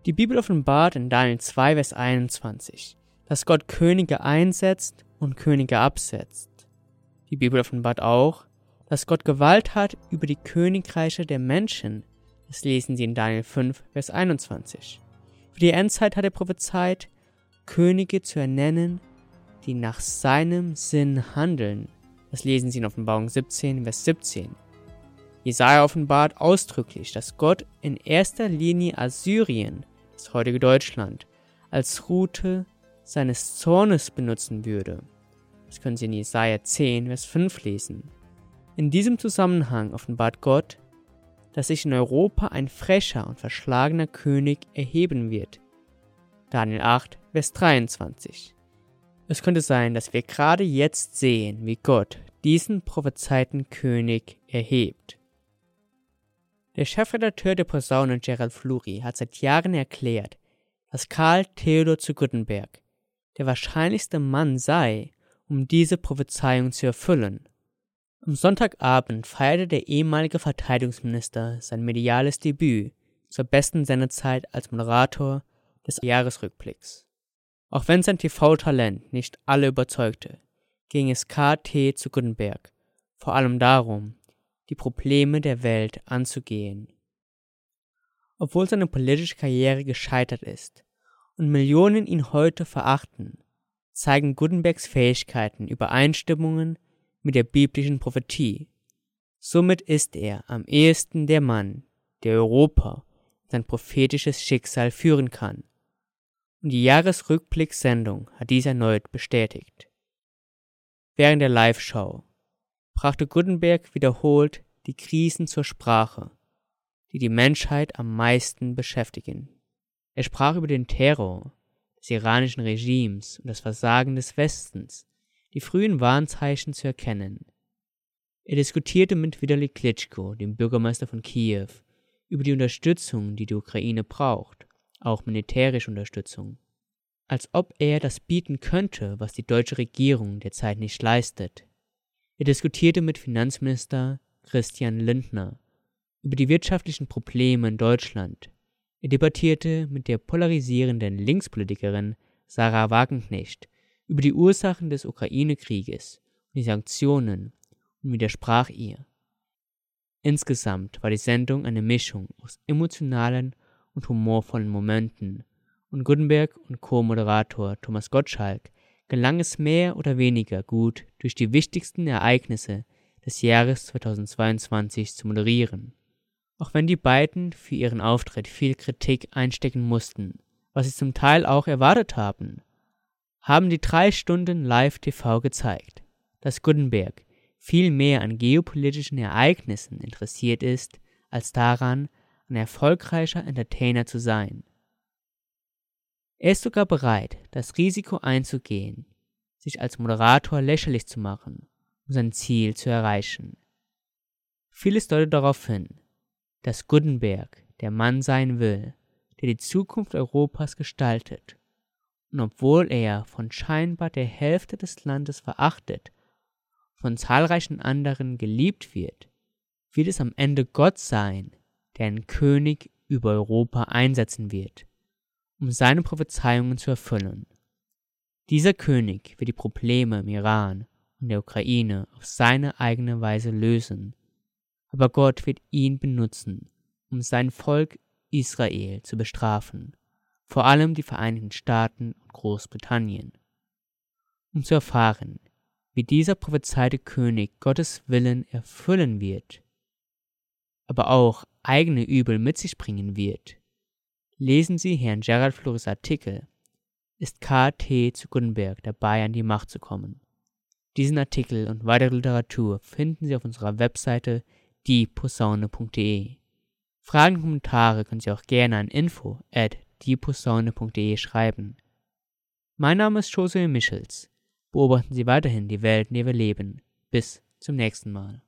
Die Bibel offenbart in Daniel 2, Vers 21, dass Gott Könige einsetzt und Könige absetzt. Die Bibel offenbart auch, dass Gott Gewalt hat über die Königreiche der Menschen. Das lesen Sie in Daniel 5, Vers 21. Für die Endzeit hat er prophezeit, Könige zu ernennen, die nach seinem Sinn handeln. Das lesen Sie in Offenbarung 17, Vers 17. Jesaja offenbart ausdrücklich, dass Gott in erster Linie Assyrien, das heutige Deutschland, als Route seines Zornes benutzen würde. Das können Sie in Jesaja 10, Vers 5 lesen. In diesem Zusammenhang offenbart Gott, dass sich in Europa ein frecher und verschlagener König erheben wird. Daniel 8, Vers 23. Es könnte sein, dass wir gerade jetzt sehen, wie Gott diesen prophezeiten König erhebt. Der Chefredakteur der Posaune Gerald Fluri hat seit Jahren erklärt, dass Karl Theodor zu Guttenberg der wahrscheinlichste Mann sei, um diese Prophezeiung zu erfüllen. Am Sonntagabend feierte der ehemalige Verteidigungsminister sein mediales Debüt zur besten Sendezeit als Moderator des Jahresrückblicks. Auch wenn sein TV-Talent nicht alle überzeugte, ging es KT zu Guttenberg vor allem darum, die Probleme der Welt anzugehen. Obwohl seine politische Karriere gescheitert ist und Millionen ihn heute verachten, zeigen Guttenbergs Fähigkeiten Übereinstimmungen mit der biblischen Prophetie. Somit ist er am ehesten der Mann, der Europa in sein prophetisches Schicksal führen kann. Und die Jahresrückblickssendung hat dies erneut bestätigt. Während der Live-Show brachte Guttenberg wiederholt die Krisen zur Sprache, die die Menschheit am meisten beschäftigen. Er sprach über den Terror des iranischen Regimes und das Versagen des Westens, die frühen Warnzeichen zu erkennen. Er diskutierte mit Witali Klitschko, dem Bürgermeister von Kiew, über die Unterstützung, die die Ukraine braucht, auch militärische Unterstützung. Als ob er das bieten könnte, was die deutsche Regierung derzeit nicht leistet. Er diskutierte mit Finanzminister Christian Lindner über die wirtschaftlichen Probleme in Deutschland. Er debattierte mit der polarisierenden Linkspolitikerin Sarah Wagenknecht über die Ursachen des Ukraine-Krieges und die Sanktionen und widersprach ihr. Insgesamt war die Sendung eine Mischung aus emotionalen und humorvollen Momenten und Guttenberg und Co-Moderator Thomas Gottschalk gelang es mehr oder weniger gut, durch die wichtigsten Ereignisse des Jahres 2022 zu moderieren. Auch wenn die beiden für ihren Auftritt viel Kritik einstecken mussten, was sie zum Teil auch erwartet haben die 3 Stunden Live-TV gezeigt, dass Guttenberg viel mehr an geopolitischen Ereignissen interessiert ist, als daran, ein erfolgreicher Entertainer zu sein. Er ist sogar bereit, das Risiko einzugehen, sich als Moderator lächerlich zu machen, um sein Ziel zu erreichen. Vieles deutet darauf hin, dass Guttenberg der Mann sein will, der die Zukunft Europas gestaltet. Und obwohl er von scheinbar der Hälfte des Landes verachtet, von zahlreichen anderen geliebt wird es am Ende Gott sein, der einen König über Europa einsetzen wird, um seine Prophezeiungen zu erfüllen. Dieser König wird die Probleme im Iran und der Ukraine auf seine eigene Weise lösen, aber Gott wird ihn benutzen, um sein Volk Israel zu bestrafen, vor allem die Vereinigten Staaten und Großbritannien. Um zu erfahren, wie dieser prophezeite König Gottes Willen erfüllen wird, aber auch eigene Übel mit sich bringen wird, lesen Sie Herrn Gerald Fluris Artikel Ist KT zu Guttenberg dabei, an die Macht zu kommen? Diesen Artikel und weitere Literatur finden Sie auf unserer Webseite dieposaune.de. Fragen und Kommentare können Sie auch gerne an info@dieposaune.de schreiben. Mein Name ist Josue Michels. Beobachten Sie weiterhin die Welt, in der wir leben. Bis zum nächsten Mal.